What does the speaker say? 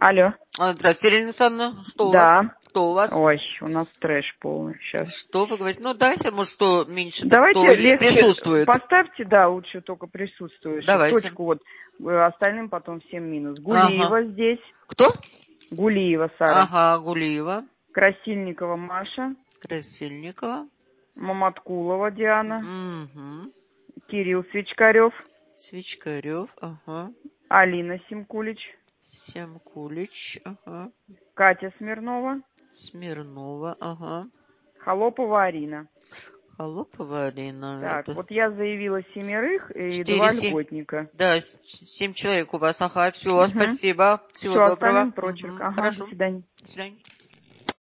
Алло. Здравствуйте, Елена Александровна. Что у вас? Да. Кто у вас? Ой, у нас трэш полный сейчас. Что вы говорите? Ну, давайте, может, кто меньше, Давайте кто легче присутствует. поставьте, да, лучше только присутствующих. Давайте. Точку вот, остальным потом всем минус. Гулиева здесь. Кто? Гулиева Сара. Ага, Гулиева. Красильникова Маша. Красильникова. Маматкулова Диана. Угу. Кирилл Свечкарев. Свечкарев, ага. Алина Симкулич. Симкулич, ага. Катя Смирнова. Смирнова, ага. Холопова Арина. Холопова Арина. Так, Это... вот я заявила 7 и 4, 2 7. льготника. Да, 7 человек у вас, ага. Все, спасибо. Всего Все, доброго. остальным прочерк. Ага, до Хорошо. свидания. До свидания.